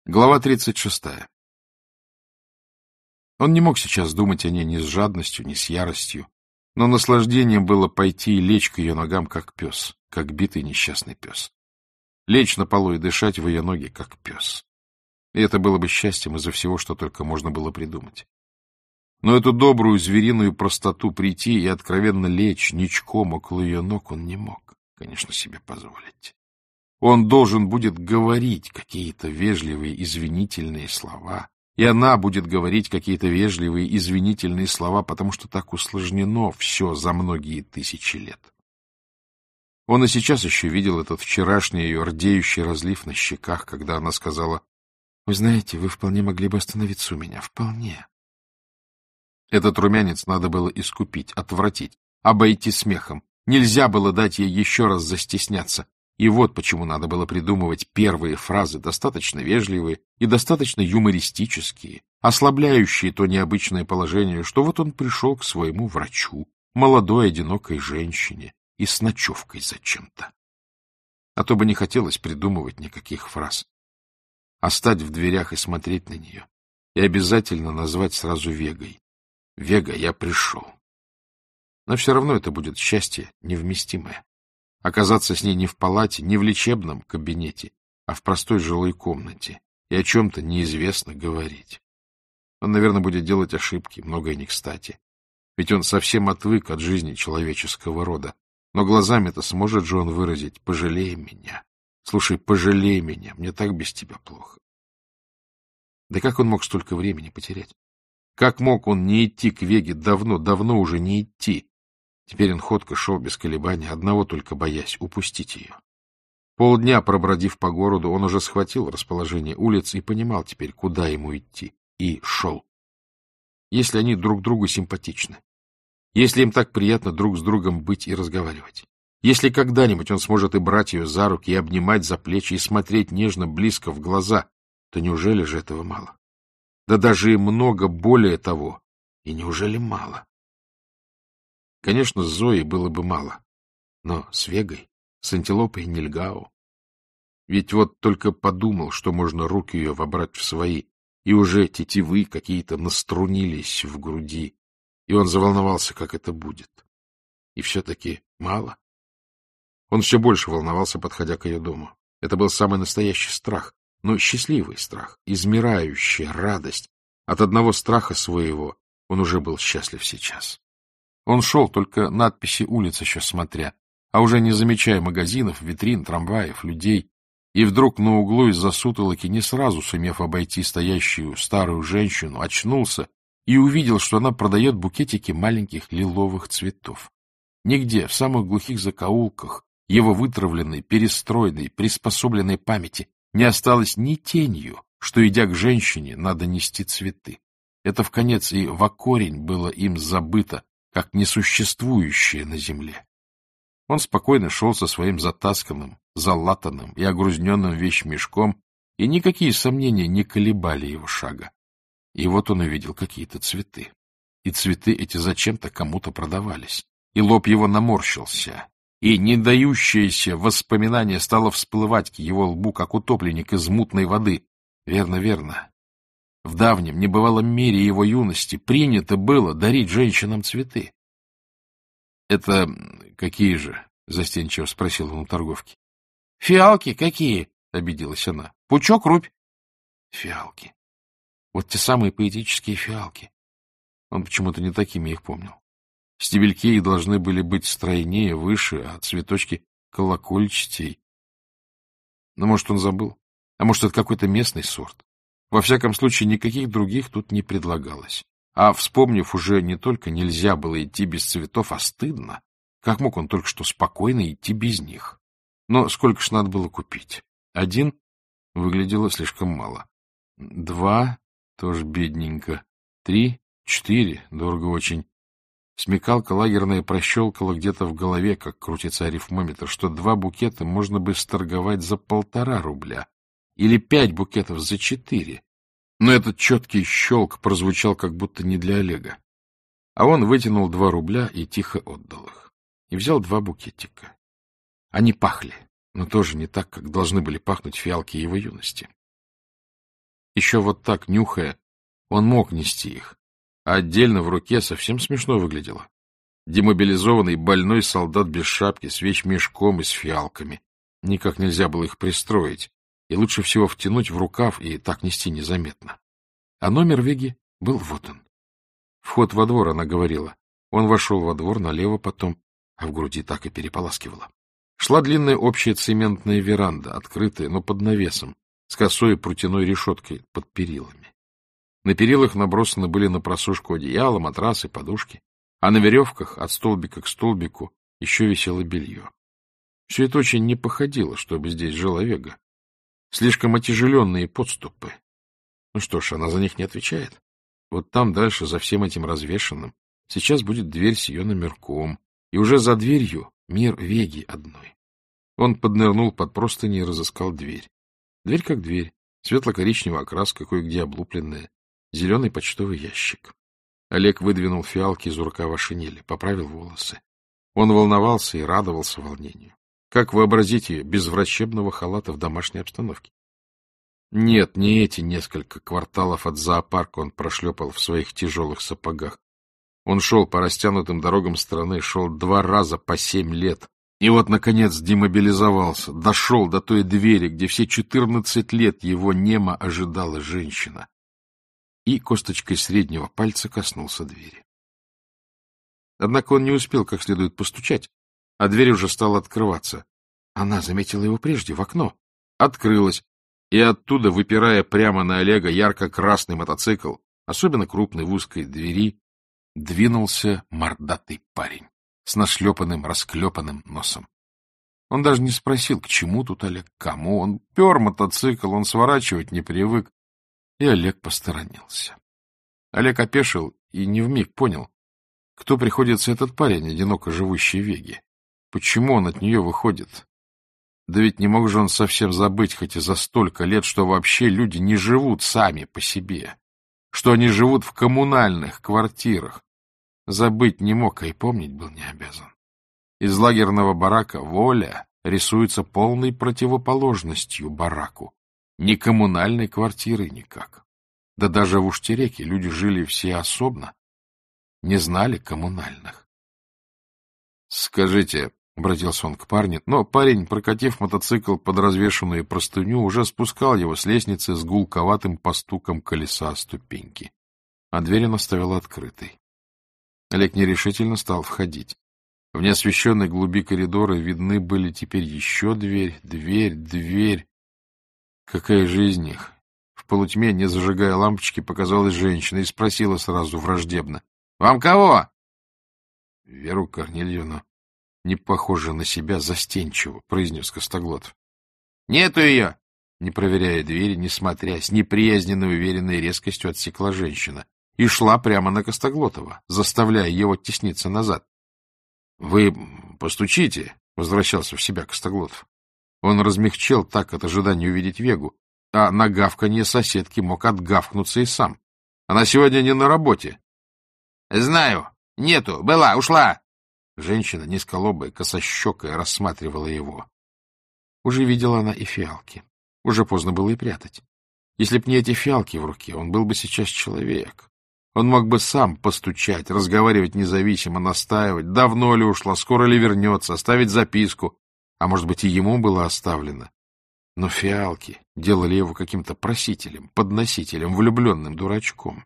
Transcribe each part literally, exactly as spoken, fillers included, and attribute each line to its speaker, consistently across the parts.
Speaker 1: Глава тридцать шестая. Он не мог сейчас думать о ней ни с жадностью, ни с яростью, но наслаждением было пойти и лечь к ее ногам, как пес, как битый несчастный пес. Лечь на полу и дышать в ее ноги, как пес. И это было бы счастьем из-за всего, что только можно было придумать. Но эту добрую звериную простоту прийти и откровенно лечь ничком около ее ног он не мог, конечно, себе позволить. Он должен будет говорить какие-то вежливые, извинительные слова, и она будет говорить какие-то вежливые, извинительные слова, потому что так усложнено все за многие тысячи лет. Он и сейчас еще видел этот вчерашний ее рдеющий разлив на щеках, когда она сказала: «Вы знаете, вы вполне могли бы остановиться у меня, вполне». Этот румянец надо было искупить, отвратить, обойти смехом. Нельзя было дать ей еще раз застесняться. И вот почему надо было придумывать первые фразы, достаточно вежливые и достаточно юмористические, ослабляющие то необычное положение, что вот он пришел к своему врачу, молодой одинокой женщине, и с ночевкой зачем-то. А то бы не хотелось придумывать никаких фраз. А стать в дверях и смотреть на нее, и обязательно назвать сразу Вегой. «Вега, я пришел». Но все равно это будет счастье невместимое. Оказаться с ней не в палате, не в лечебном кабинете, а в простой жилой комнате и о чем-то неизвестно говорить. Он, наверное, будет делать ошибки, многое не кстати. Ведь он совсем отвык от жизни человеческого рода. Но глазами-то сможет же он выразить: «Пожалей меня. Слушай, пожалей меня, мне так без тебя плохо». Да как он мог столько времени потерять? Как мог он не идти к Веге давно, давно уже не идти? Теперь он ходко шел без колебаний, одного только боясь — упустить ее. Полдня пробродив по городу, он уже схватил расположение улиц и понимал теперь, куда ему идти, и шел. Если они друг другу симпатичны, если им так приятно друг с другом быть и разговаривать, если когда-нибудь он сможет и брать ее за руки, и обнимать за плечи, и смотреть нежно, близко в глаза, то неужели же этого мало? Да даже и много более того. И неужели мало? Конечно, с Зоей было бы мало, но с Вегой, с антилопой Нильгао. Ведь вот только подумал, что можно руки ее вобрать в свои, и уже тетивы какие-то наструнились в груди, и он заволновался, как это будет. И все-таки мало. Он все больше волновался, подходя к ее дому. Это был самый настоящий страх, но счастливый страх, измирающая радость. От одного страха своего он уже был счастлив сейчас. Он шел, только надписи улиц еще смотря, а уже не замечая магазинов, витрин, трамваев, людей, и вдруг на углу из-за сутолоки, не сразу сумев обойти стоящую старую женщину, очнулся и увидел, что она продает букетики маленьких лиловых цветов. Нигде, в самых глухих закоулках его вытравленной, перестроенной, приспособленной памяти не осталось ни тенью, что, идя к женщине, надо нести цветы. Это вконец и во корень было им забыто, как несуществующее на земле. Он спокойно шел со своим затасканным, залатанным и огрузненным вещмешком, и никакие сомнения не колебали его шага. И вот он увидел какие-то цветы. И цветы эти зачем-то кому-то продавались. И лоб его наморщился, и не дающееся воспоминание стало всплывать к его лбу, как утопленник из мутной воды. Верно, верно. В давнем, небывалом мире его юности принято было дарить женщинам цветы. — Это какие же? — застенчиво спросил он у торговки. — Фиалки какие? — обиделась она. — Пучок рубь. Фиалки. Вот те самые поэтические фиалки. Он почему-то не такими их помнил. Стебельки их должны были быть стройнее, выше, а цветочки колокольчатей. Но, может, он забыл? А может, это какой-то местный сорт? Во всяком случае, никаких других тут не предлагалось. А, вспомнив, уже не только нельзя было идти без цветов, а стыдно. Как мог он только что спокойно идти без них? Но сколько ж надо было купить? Один выглядело слишком мало. Два — тоже бедненько. Три, четыре — дорого очень. Смекалка лагерная прощелкала где-то в голове, как крутится арифмометр, что два букета можно бы сторговать за полтора рубля. Или пять букетов за четыре. Но этот четкий щелк прозвучал как будто не для Олега. А он вытянул два рубля и тихо отдал их. И взял два букетика. Они пахли, но тоже не так, как должны были пахнуть фиалки его юности. Еще вот так, нюхая, он мог нести их, а отдельно в руке совсем смешно выглядело. Демобилизованный больной солдат без шапки, с вещмешком и с фиалками. Никак нельзя было их пристроить, и лучше всего втянуть в рукав и так нести незаметно. А номер Веги был вот он. Вход во двор, она говорила. Он вошел во двор налево потом, а в груди так и переполаскивало. Шла длинная общая цементная веранда, открытая, но под навесом, с косой прутяной решеткой под перилами. На перилах набросаны были на просушку одеяла, матрасы, подушки, а на веревках от столбика к столбику еще висело белье. Все это очень не походило, чтобы здесь жила Вега. Слишком отяжеленные подступы. Ну что ж, она за них не отвечает. Вот там дальше, за всем этим развешанным, сейчас будет дверь с ее номерком, и уже за дверью мир Веги одной. Он поднырнул под простыни и разыскал дверь. Дверь как дверь, светло-коричневый окрас, кое-где облупленная, зеленый почтовый ящик. Олег выдвинул фиалки из рукава шинели, поправил волосы. Он волновался и радовался волнению. Как вообразить ее без врачебного халата в домашней обстановке? Нет, не эти несколько кварталов от зоопарка он прошлепал в своих тяжелых сапогах. Он шел по растянутым дорогам страны, шел два раза по семь лет. И вот, наконец, демобилизовался, дошел до той двери, где все четырнадцать лет его немо ожидала женщина. И косточкой среднего пальца коснулся двери. Однако он не успел как следует постучать, а дверь уже стала открываться. Она заметила его прежде в окно. Открылась, и оттуда, выпирая прямо на Олега ярко-красный мотоцикл, особенно крупный в узкой двери, двинулся мордатый парень с нашлепанным, расклепанным носом. Он даже не спросил, к чему тут Олег, кому. Он пер мотоцикл, он сворачивать не привык. И Олег посторонился. Олег опешил и невмиг понял, кто приходится этот парень, одиноко живущий в Веге. Почему он от нее выходит? Да ведь не мог же он совсем забыть, хоть и за столько лет, что вообще люди не живут сами по себе, что они живут в коммунальных квартирах. Забыть не мог, а и помнить был не обязан. Из лагерного барака воля рисуется полной противоположностью бараку. Ни коммунальной квартиры никак. Да даже в Уштереке люди жили все особно, не знали коммунальных. — Скажите, — обратился он к парню, но парень, прокатив мотоцикл под развешанную простыню, уже спускал его с лестницы с гулковатым постуком колеса о ступеньки. А дверь он оставил открытой. Олег нерешительно стал входить. В неосвещенной глуби коридора видны были теперь еще дверь, дверь, дверь. Какая же из них? В полутьме, не зажигая лампочки, показалась женщина и спросила сразу враждебно. — Вам кого? — Веру Корнильевну. Не похоже на себя, застенчиво, — произнес Костоглотов. — Нету ее! Не проверяя двери, не смотря, с неприязненной уверенной резкостью отсекла женщина и шла прямо на Костоглотова, заставляя его тесниться назад. — Вы постучите, — возвращался в себя Костоглотов. Он размягчел так от ожидания увидеть Вегу, а на гавканье соседки мог отгавкнуться и сам. Она сегодня не на работе. — Знаю. Нету. Была. Ушла. Женщина, низколобая, косощекая, рассматривала его. Уже видела она и фиалки. Уже поздно было и прятать. Если б не эти фиалки в руке, он был бы сейчас человек. Он мог бы сам постучать, разговаривать независимо, настаивать, давно ли ушла, скоро ли вернется, оставить записку. А может быть, и ему было оставлено. Но фиалки делали его каким-то просителем, подносителем, влюбленным дурачком.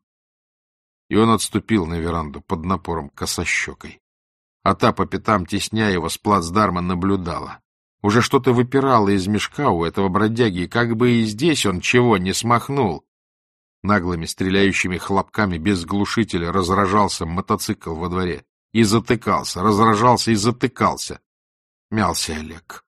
Speaker 1: И он отступил на веранду под напором косощекой. А та по пятам, тесня его, с плацдарма наблюдала. Уже что-то выпирало из мешка у этого бродяги, и как бы и здесь он чего не смахнул. Наглыми стреляющими хлопками без глушителя разражался мотоцикл во дворе. И затыкался, разражался и затыкался. Мялся Олег.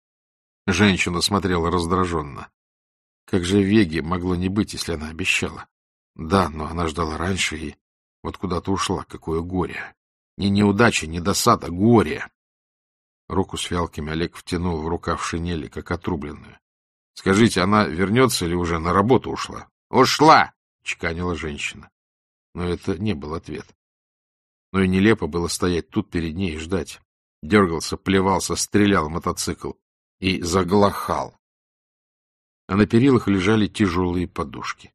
Speaker 1: Женщина смотрела раздраженно. Как же Веге могло не быть, если она обещала? Да, но она ждала раньше и вот куда-то ушла. Какое горе! Ни неудача, ни досада, горе! Руку с фиалками Олег втянул в рукав шинели, как отрубленную. — Скажите, она вернется или уже на работу ушла? — Ушла! — чеканила женщина. Но это не был ответ. Но и нелепо было стоять тут перед ней и ждать. Дергался, плевался, стрелял мотоцикл и заглохал. А на перилах лежали тяжелые подушки.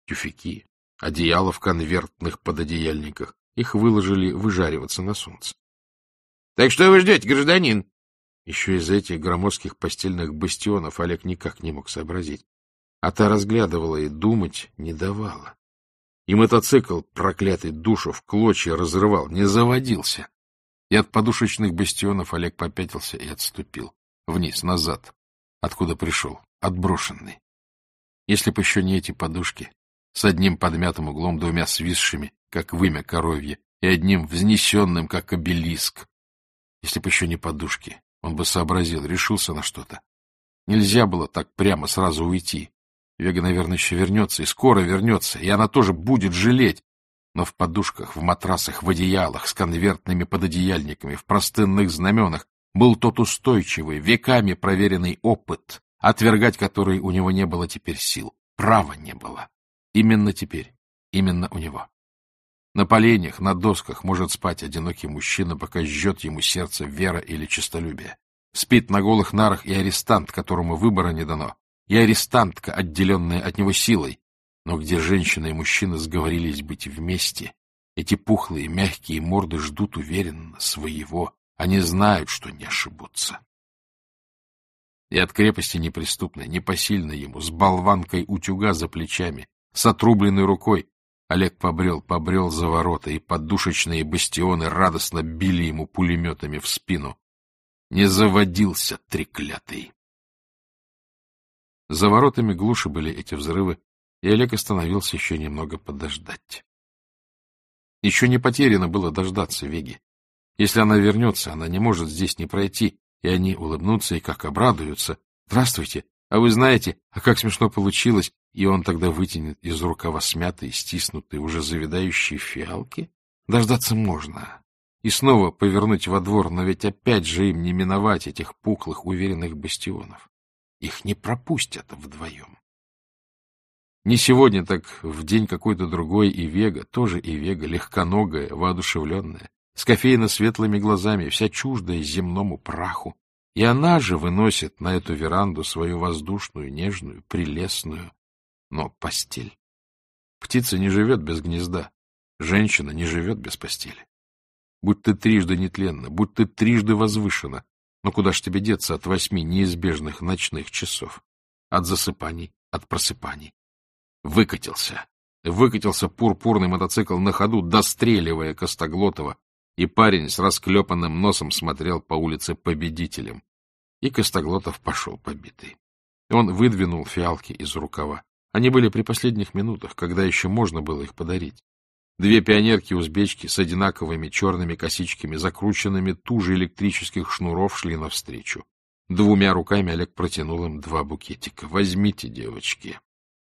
Speaker 1: тюфяки, одеяла в конвертных пододеяльниках. Их выложили выжариваться на солнце. — Так что вы ждете, гражданин? Еще из этих громоздких постельных бастионов Олег никак не мог сообразить. А та разглядывала и думать не давала. И мотоцикл, проклятый, душу в клочья разрывал, не заводился. И от подушечных бастионов Олег попятился и отступил. Вниз, назад, откуда пришел, отброшенный. Если б еще не эти подушки, с одним подмятым углом, двумя свисшими, как вымя коровье, и одним взнесенным, как обелиск. Если б еще не подушки, он бы сообразил, решился на что-то. Нельзя было так прямо сразу уйти. Вега, наверное, еще вернется, и скоро вернется, и она тоже будет жалеть. Но в подушках, в матрасах, в одеялах, с конвертными пододеяльниками, в простынных знаменах был тот устойчивый, веками проверенный опыт, отвергать который у него не было теперь сил, права не было. Именно теперь, именно у него. На поленьях, на досках может спать одинокий мужчина, пока жжет ему сердце вера или честолюбие. Спит на голых нарах и арестант, которому выбора не дано, и арестантка, отделенная от него силой. Но где женщина и мужчина сговорились быть вместе, эти пухлые, мягкие морды ждут уверенно своего, они знают, что не ошибутся. И от крепости неприступной, непосильной ему, с болванкой утюга за плечами, с отрубленной рукой, Олег побрел, побрел за ворота, и подушечные бастионы радостно били ему пулеметами в спину. Не заводился, треклятый. За воротами глуши были эти взрывы, и Олег остановился еще немного подождать. Еще не потеряно было дождаться Веги. Если она вернется, она не может здесь не пройти, и они улыбнутся и как обрадуются. «Здравствуйте! А вы знаете, а как смешно получилось!» И он тогда вытянет из рукава смятые, стиснутые, уже завядающие фиалки. Дождаться можно. И снова повернуть во двор, но ведь опять же им не миновать этих пухлых, уверенных бастионов. Их не пропустят вдвоем. Не сегодня, так в день какой-то другой и Вега, тоже и Вега, легконогая, воодушевленная, с кофейно-светлыми глазами, вся чуждая земному праху. И она же выносит на эту веранду свою воздушную, нежную, прелестную, но постель. Птица не живет без гнезда, женщина не живет без постели. Будь ты трижды нетленна, будь ты трижды возвышена, но куда ж тебе деться от восьми неизбежных ночных часов? От засыпаний, от просыпаний. Выкатился. Выкатился пурпурный мотоцикл на ходу, достреливая Костоглотова, и парень с расклепанным носом смотрел по улице победителем. И Костоглотов пошел побитый. Он выдвинул фиалки из рукава. Они были при последних минутах, когда еще можно было их подарить. Две пионерки-узбечки с одинаковыми черными косичками, закрученными туже электрических шнуров, шли навстречу. Двумя руками Олег протянул им два букетика. «Возьмите, девочки».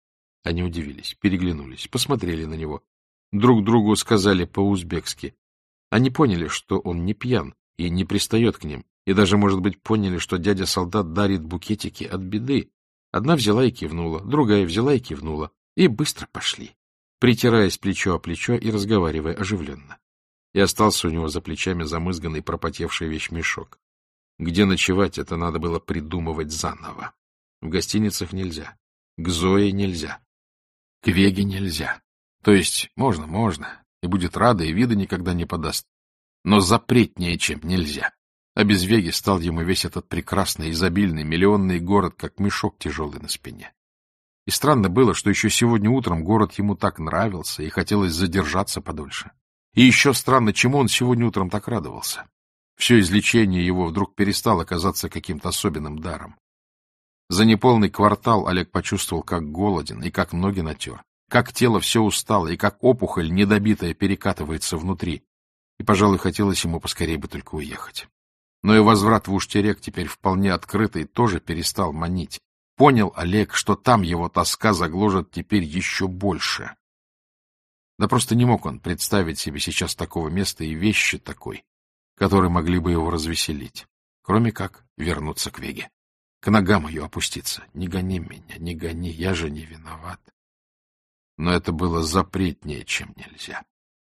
Speaker 1: Они удивились, переглянулись, посмотрели на него. Друг другу сказали по-узбекски. Они поняли, что он не пьян и не пристает к ним, и даже, может быть, поняли, что дядя-солдат дарит букетики от беды. Одна взяла и кивнула, другая взяла и кивнула, и быстро пошли, притираясь плечо о плечо и разговаривая оживленно. И остался у него за плечами замызганный пропотевший вещмешок. Где ночевать, это надо было придумывать заново. В гостиницах нельзя, к Зое нельзя, к Веге нельзя. То есть можно, можно, и будет рада, и вида никогда не подаст. Но запретнее, чем нельзя. А без Веги стал ему весь этот прекрасный, изобильный, миллионный город, как мешок тяжелый на спине. И странно было, что еще сегодня утром город ему так нравился, и хотелось задержаться подольше. И еще странно, чему он сегодня утром так радовался. Все излечение его вдруг перестало казаться каким-то особенным даром. За неполный квартал Олег почувствовал, как голоден и как ноги натер, как тело все устало и как опухоль недобитая перекатывается внутри. И, пожалуй, хотелось ему поскорее бы только уехать. Но и возврат в Уж-Терек, теперь вполне открытый, тоже перестал манить. Понял Олег, что там его тоска загложет теперь еще больше. Да просто не мог он представить себе сейчас такого места и вещи такой, которые могли бы его развеселить, кроме как вернуться к Веге, к ногам ее опуститься. Не гони меня, не гони, я же не виноват. Но это было запретнее, чем нельзя.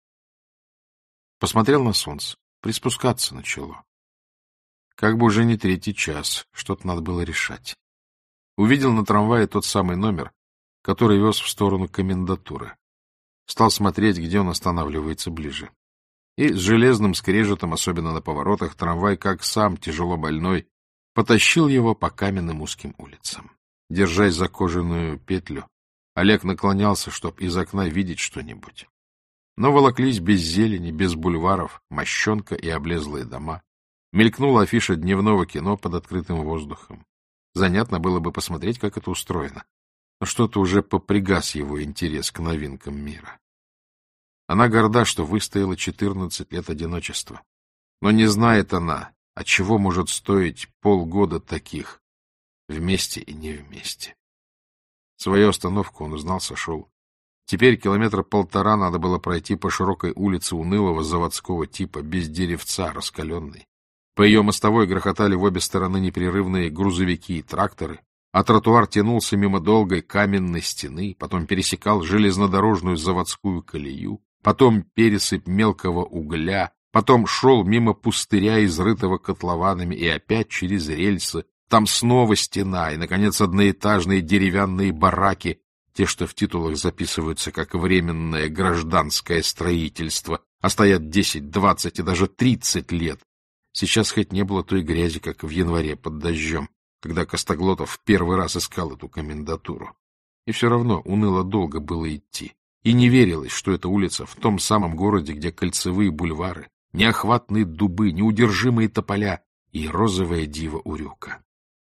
Speaker 1: Посмотрел на солнце, приспускаться начало. Как бы уже не третий час, что-то надо было решать. Увидел на трамвае тот самый номер, который вез в сторону комендатуры. Стал смотреть, где он останавливается ближе. И с железным скрежетом, особенно на поворотах, трамвай, как сам тяжело больной, потащил его по каменным узким улицам. Держась за кожаную петлю, Олег наклонялся, чтоб из окна видеть что-нибудь. Но волоклись без зелени, без бульваров, мощенка и облезлые дома. Мелькнула афиша дневного кино под открытым воздухом. Занятно было бы посмотреть, как это устроено. Но что-то уже попригас его интерес к новинкам мира. Она горда, что выстояла четырнадцать лет одиночества. Но не знает она, от чего может стоить полгода таких, вместе и не вместе. Свою остановку он узнал, сошел. Теперь километра полтора надо было пройти по широкой улице унылого заводского типа, без деревца, раскаленной. По ее мостовой грохотали в обе стороны непрерывные грузовики и тракторы, а тротуар тянулся мимо долгой каменной стены, потом пересекал железнодорожную заводскую колею, потом пересыпь мелкого угля, потом шел мимо пустыря, изрытого котлованами, и опять через рельсы. Там снова стена, и, наконец, одноэтажные деревянные бараки, те, что в титулах записываются как временное гражданское строительство, а стоят десять, двадцать и даже тридцать лет. Сейчас хоть не было той грязи, как в январе под дождем, когда Костоглотов в первый раз искал эту комендатуру. И все равно уныло долго было идти. И не верилось, что эта улица в том самом городе, где кольцевые бульвары, неохватные дубы, неудержимые тополя и розовая дива урюка.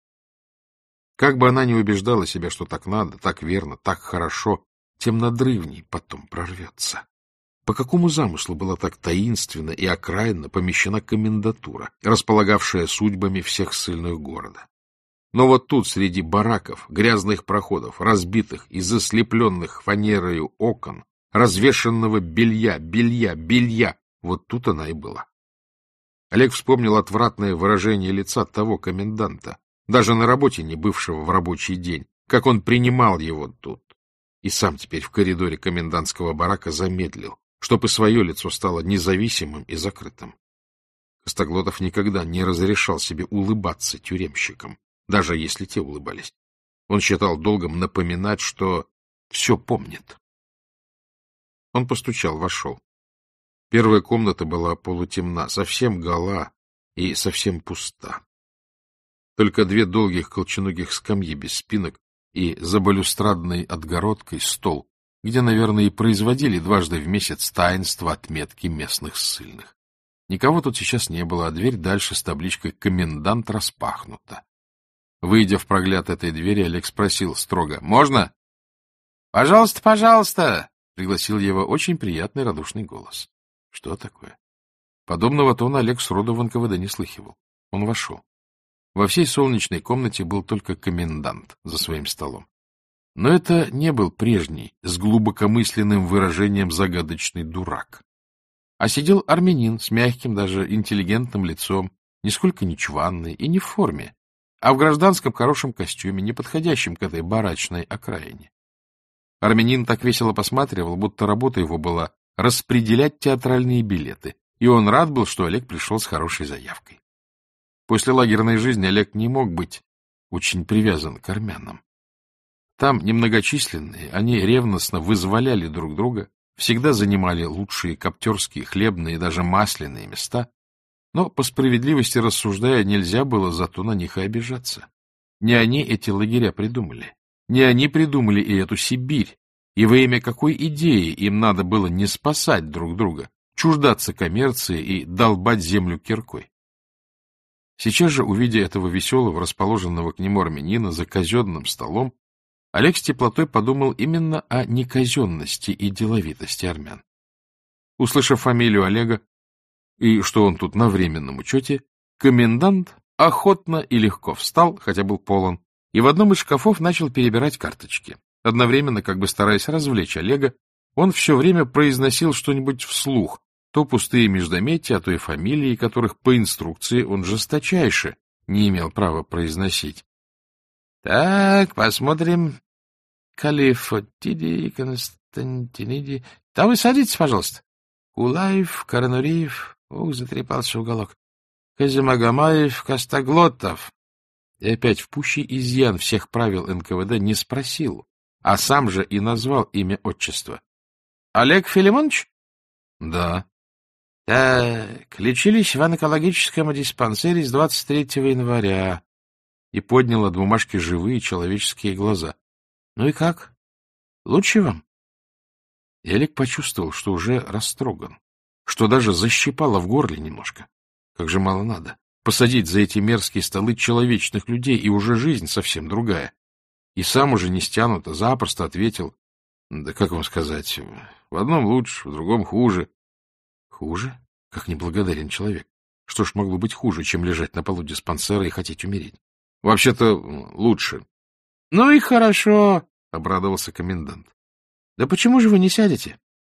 Speaker 1: Как бы она ни убеждала себя, что так надо, так верно, так хорошо, тем надрывней потом прорвется. По какому замыслу была так таинственно и окраинно помещена комендатура, располагавшая судьбами всех ссыльных города? Но вот тут, среди бараков, грязных проходов, разбитых и заслепленных фанерою окон, развешанного белья, белья, белья, вот тут она и была. Олег вспомнил отвратное выражение лица того коменданта, даже на работе не бывшего в рабочий день, как он принимал его тут. И сам теперь в коридоре комендантского барака замедлил, чтобы свое лицо стало независимым и закрытым. Костоглотов никогда не разрешал себе улыбаться тюремщикам, даже если те улыбались. Он считал долгом напоминать, что все помнит. Он постучал, вошел. Первая комната была полутемна, совсем гола и совсем пуста. Только две долгих колченогих скамьи без спинок и за балюстрадной отгородкой стол, где, наверное, и производили дважды в месяц таинство отметки местных ссыльных. Никого тут сейчас не было, а дверь дальше с табличкой «Комендант» распахнута. Выйдя в прогляд этой двери, Олег спросил строго: «Можно?» «Пожалуйста, пожалуйста!» — пригласил его очень приятный радушный голос. Что такое? Подобного тона Олег сроду в эн ка вэ дэ не слыхивал. Он вошел. Во всей солнечной комнате был только комендант за своим столом. Но это не был прежний, с глубокомысленным выражением загадочный дурак. А сидел армянин с мягким, даже интеллигентным лицом, нисколько не чванный и не в форме, а в гражданском хорошем костюме, не подходящем к этой барачной окраине. Армянин так весело посматривал, будто работа его была распределять театральные билеты, и он рад был, что Олег пришел с хорошей заявкой. После лагерной жизни Олег не мог быть очень привязан к армянам. Там, немногочисленные, они ревностно вызволяли друг друга, всегда занимали лучшие коптерские, хлебные и даже масляные места, но, по справедливости рассуждая, нельзя было зато на них и обижаться. Не они эти лагеря придумали, не они придумали и эту Сибирь, и во имя какой идеи им надо было не спасать друг друга, чуждаться коммерции и долбать землю киркой. Сейчас же, увидя этого веселого, расположенного к нему армянина за казенным столом, Олег с теплотой подумал именно о неказенности и деловитости армян. Услышав фамилию Олега, и что он тут на временном учете, комендант охотно и легко встал, хотя был полон, и в одном из шкафов начал перебирать карточки. Одновременно, как бы стараясь развлечь Олега, он все время произносил что-нибудь вслух, то пустые междометия, а то и фамилии, которых по инструкции он жесточайше не имел права произносить. — Так, посмотрим. Калифотиди, Константиниди. Да вы садитесь, пожалуйста. Кулаев, Коронуриев. Ух, затрепался уголок. Казимагомаев, Костоглотов. И опять в пущий изъян всех правил эн ка вэ дэ не спросил, а сам же и назвал имя отчества. — Олег Филимонович? — Да. — Так, лечились в онкологическом диспансере с двадцать третьего января. И поднял от бумажки живые человеческие глаза. — Ну и как? Лучше вам? И Олег почувствовал, что уже растроган, что даже защипало в горле немножко. Как же мало надо. Посадить за эти мерзкие столы человечных людей, и уже жизнь совсем другая. И сам уже не стянуто, запросто ответил. Да как вам сказать, в одном лучше, в другом хуже. Хуже? Как неблагодарен человек. Что ж могло быть хуже, чем лежать на полу диспансера и хотеть умереть? Вообще-то лучше. — Ну и хорошо, — обрадовался комендант. — Да почему же вы не сядете?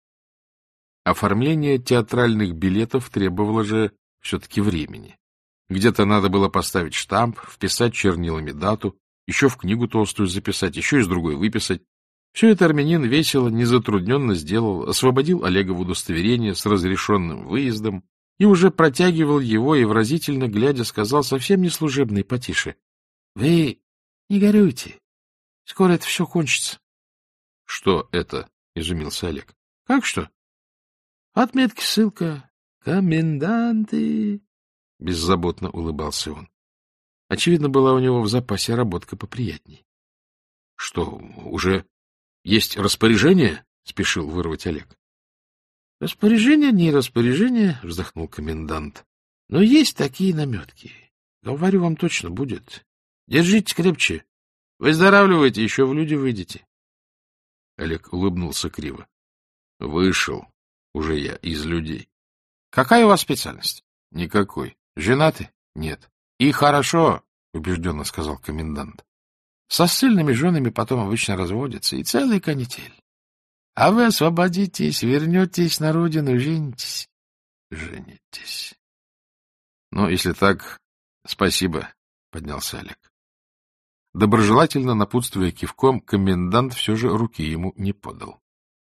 Speaker 1: Оформление театральных билетов требовало же все-таки времени. Где-то надо было поставить штамп, вписать чернилами дату, еще в книгу толстую записать, еще из другой выписать. Все это армянин весело, незатрудненно сделал, освободил Олега в удостоверение с разрешенным выездом и уже протягивал его и, выразительно глядя, сказал совсем не служебный потише. — Вы не горюйте, скоро это все кончится. — Что это? — изумился Олег. — Как что? — Отметки, ссылка. Коменданты. Беззаботно улыбался он. Очевидно, была у него в запасе работка поприятней. — Что, уже есть распоряжение? — спешил вырвать Олег. — Распоряжение, не распоряжение, — вздохнул комендант. — Но есть такие наметки. Говорю вам, точно будет. Держите крепче. Выздоравливайте, еще в люди выйдете. Олег улыбнулся криво. — Вышел уже я из людей. — Какая у вас специальность? — Никакой. — Женаты? — Нет. — И хорошо, — убежденно сказал комендант. — Со ссыльными женами потом обычно разводятся, и целый канитель. А вы освободитесь, вернетесь на родину, женитесь. — Женитесь. — Ну, если так, спасибо, — поднялся Олег. Доброжелательно напутствуя кивком, комендант все же руки ему не подал.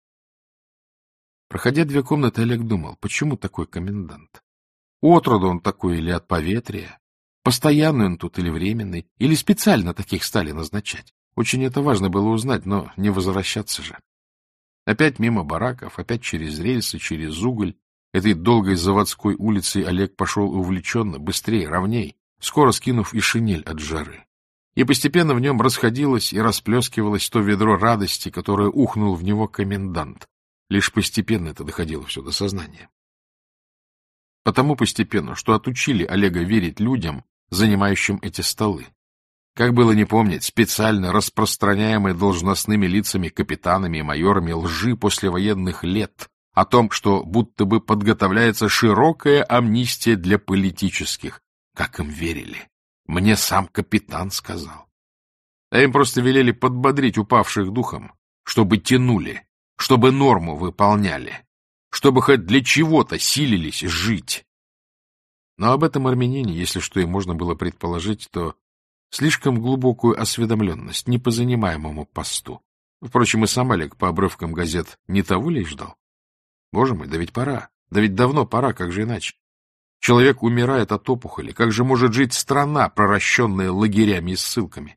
Speaker 1: Проходя две комнаты, Олег думал, почему такой комендант? Отроду он такой или от поветрия? Постоянный он тут или временный? Или специально таких стали назначать? Очень это важно было узнать, но не возвращаться же. Опять мимо бараков, опять через рельсы, через уголь. Этой долгой заводской улицей Олег пошел увлеченно, быстрее, ровней, скоро скинув и шинель от жары. И постепенно в нем расходилось и расплескивалось то ведро радости, которое ухнул в него комендант. Лишь постепенно это доходило все до сознания. Потому постепенно, что отучили Олега верить людям, занимающим эти столы. Как было не помнить, специально распространяемые должностными лицами, капитанами и майорами лжи послевоенных лет о том, что будто бы подготовляется широкая амнистия для политических. Как им верили? Мне сам капитан сказал. А им просто велели подбодрить упавших духом, чтобы тянули, чтобы норму выполняли, чтобы хоть для чего-то силились жить. Но об этом армянине, если что и можно было предположить, то слишком глубокую осведомленность не по занимаемому посту. Впрочем, и сам Олег по обрывкам газет не того ли ждал? Боже мой, да ведь пора, да ведь давно пора, как же иначе? Человек умирает от опухоли, как же может жить страна, проращенная лагерями и ссылками?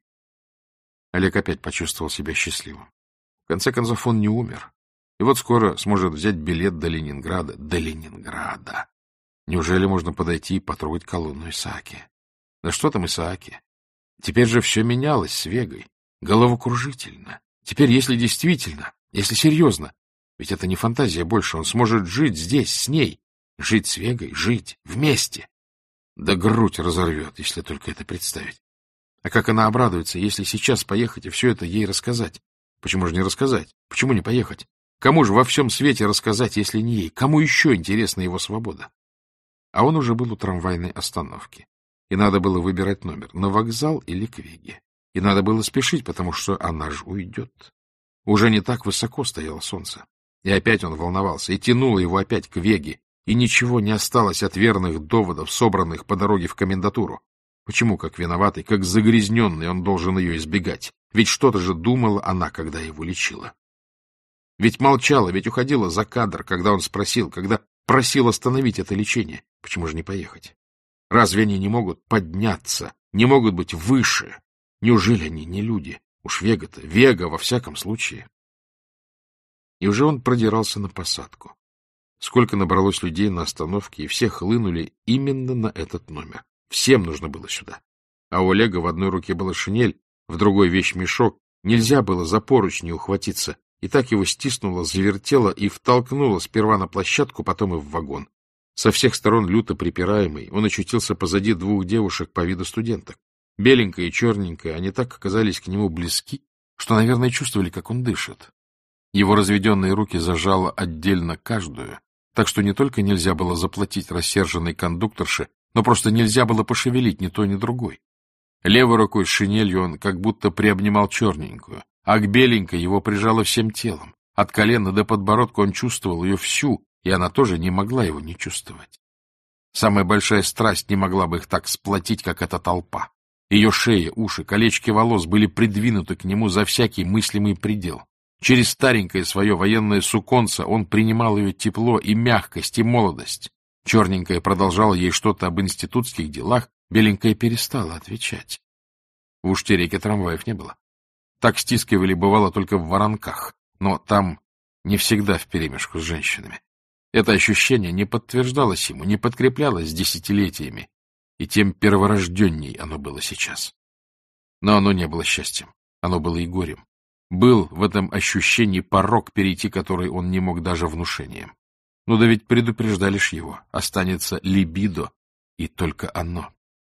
Speaker 1: Олег опять почувствовал себя счастливым. В конце концов, он не умер. И вот скоро сможет взять билет до Ленинграда. До Ленинграда! Неужели можно подойти и потрогать колонну Исааки? Да что там Исааки? Теперь же все менялось с Вегой. Головокружительно. Теперь, если действительно, если серьезно, ведь это не фантазия больше, он сможет жить здесь, с ней. Жить с Вегой, жить вместе. Да грудь разорвет, если только это представить. А как она обрадуется, если сейчас поехать и все это ей рассказать? Почему же не рассказать? Почему не поехать? Кому же во всем свете рассказать, если не ей? Кому еще интересна его свобода? А он уже был у трамвайной остановки. И надо было выбирать номер, на вокзал или к Веге. И надо было спешить, потому что она же уйдет. Уже не так высоко стояло солнце. И опять он волновался, и тянуло его опять к Веге. И ничего не осталось от верных доводов, собранных по дороге в комендатуру. Почему, как виноватый, как загрязненный, он должен ее избегать? Ведь что-то же думала она, когда его лечила. Ведь молчала, ведь уходила за кадр, когда он спросил, когда просил остановить это лечение. Почему же не поехать? Разве они не могут подняться, не могут быть выше? Неужели они не люди? Уж Вега-то, Вега во всяком случае. И уже он продирался на посадку. Сколько набралось людей на остановке, и все хлынули именно на этот номер. Всем нужно было сюда. А у Олега в одной руке была шинель, в другой вещмешок. Нельзя было за поручни ухватиться. И так его стиснуло, завертело и втолкнуло сперва на площадку, потом и в вагон. Со всех сторон люто припираемый, он очутился позади двух девушек по виду студенток. Беленькая и черненькая, они так оказались к нему близки, что, наверное, чувствовали, как он дышит. Его разведенные руки зажало отдельно каждую, так что не только нельзя было заплатить рассерженной кондукторше, но просто нельзя было пошевелить ни то, ни другой. Левой рукой с шинелью он как будто приобнимал черненькую, а к беленькой его прижало всем телом. От колена до подбородка он чувствовал ее всю, и она тоже не могла его не чувствовать. Самая большая страсть не могла бы их так сплотить, как эта толпа. Ее шея, уши, колечки волос были придвинуты к нему за всякий мыслимый предел. Через старенькое свое военное суконце он принимал ее тепло и мягкость, и молодость. Черненькая продолжала ей что-то об институтских делах, беленькая перестала отвечать. В Уштереке трамваев не было. Так стискивали, бывало, только в Воронках, но там не всегда вперемешку с женщинами. Это ощущение не подтверждалось ему, не подкреплялось десятилетиями, и тем перворожденней оно было сейчас. Но оно не было счастьем, оно было и горем. Был в этом ощущении порог, перейти который он не мог даже внушением. Ну да ведь предупреждали ж его, останется либидо, и только оно.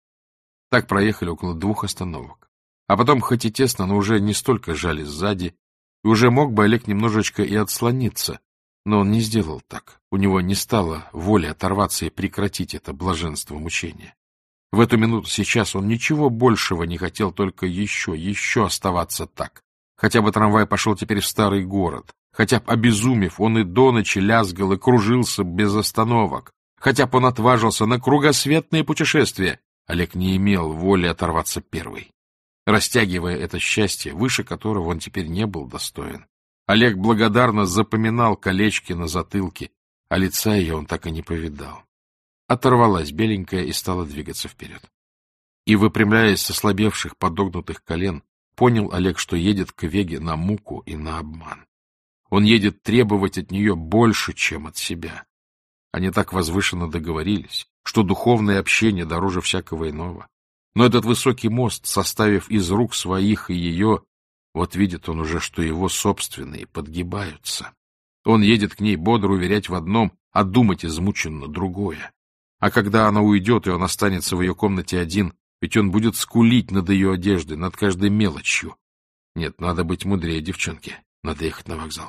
Speaker 1: Так проехали около двух остановок. А потом, хоть и тесно, но уже не столько жали сзади, и уже мог бы Олег немножечко и отслониться, но он не сделал так. У него не стало воли оторваться и прекратить это блаженство мучения. В эту минуту сейчас он ничего большего не хотел, только еще, еще оставаться так. Хотя бы трамвай пошел теперь в старый город, хотя б обезумев, он и до ночи лязгал и кружился без остановок, хотя б он отважился на кругосветные путешествия, Олег не имел воли оторваться первый. Растягивая это счастье, выше которого он теперь не был достоин, Олег благодарно запоминал колечки на затылке, а лица ее он так и не повидал. Оторвалась беленькая и стала двигаться вперед. И, выпрямляясь с ослабевших, подогнутых колен, понял Олег, что едет к Веге на муку и на обман. Он едет требовать от нее больше, чем от себя. Они так возвышенно договорились, что духовное общение дороже всякого иного. Но этот высокий мост, составив из рук своих и ее, вот видит он уже, что его собственные подгибаются. Он едет к ней бодро уверять в одном, а думать измученно другое. А когда она уйдет, и он останется в ее комнате один, ведь он будет скулить над ее одеждой, над каждой мелочью. Нет, надо быть мудрее девчонки, надо ехать на вокзал.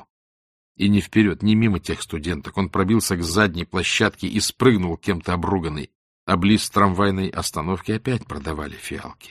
Speaker 1: И не вперед, не мимо тех студенток. Он пробился к задней площадке и спрыгнул кем-то обруганный. А близ трамвайной остановки опять продавали фиалки.